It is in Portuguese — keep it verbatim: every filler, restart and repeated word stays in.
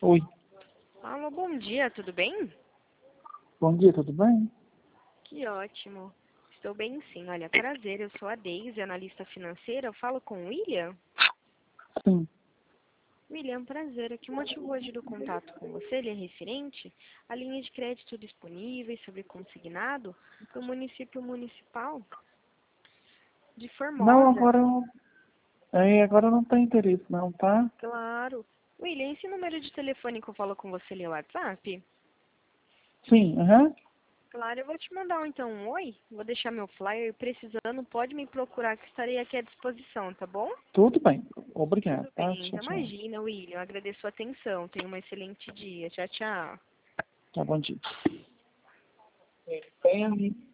Oi, Alô, bom dia, tudo bem? bom dia, tudo bem? Que ótimo. Estou bem sim, olha, prazer, eu sou a Deise, analista financeira, eu falo com o William? Sim. William, prazer, o que motivou hoje do contato com você, ele é referente à linha de crédito disponíveis sobre consignado do município municipal de Não, Formosa. agora, eu- é, agora não tem interesse não, tá? Claro. William, esse número de telefone que eu falo com você, ele é o WhatsApp? Sim, aham. Claro, eu vou te mandar um, então um oi, vou deixar meu flyer, precisando, pode me procurar que estarei aqui à disposição, tá bom? Tudo bem. Obrigado, Tudo tá? bem, Tchau, então tchau. imagina, William, eu agradeço a atenção, tenha um excelente dia, tchau, tchau. Tá, bom dia. Tem ali.